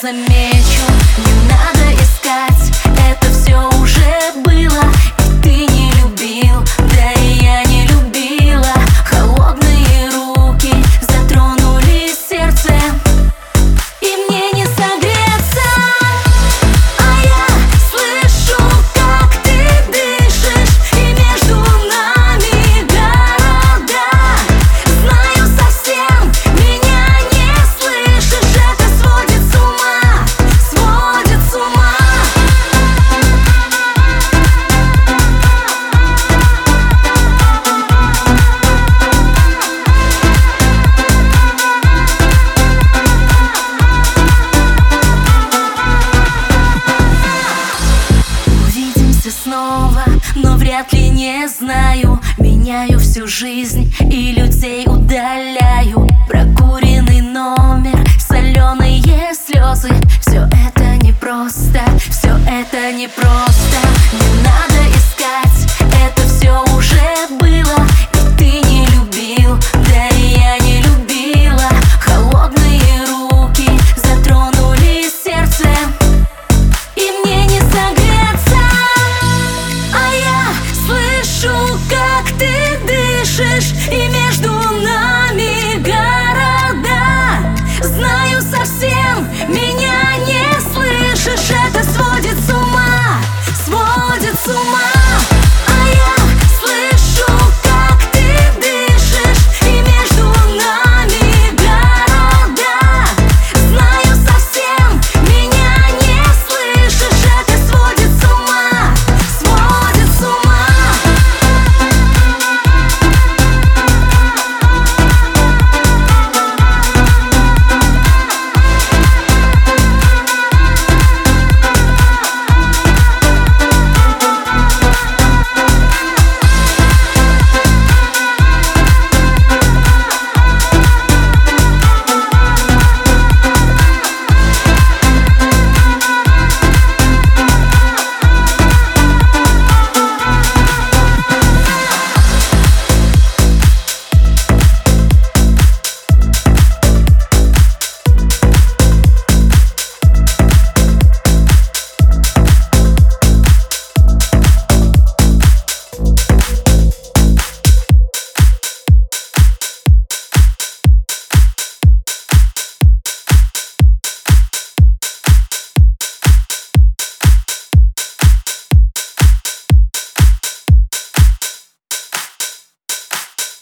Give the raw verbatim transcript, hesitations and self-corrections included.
замечу. Не надо искать, это все уже было. И ты не любил, да и я не любила. Холодные руки затронули сердце, и мне не согреться. А я слышу, как ты дышишь, и между нами города. Знаю, совсем меня не слышишь. Это сводит с ума, сводит с ума. Увидимся снова, но вряд ли, не знаю. Меняю всю жизнь и людей удаляю. Прокуренный нос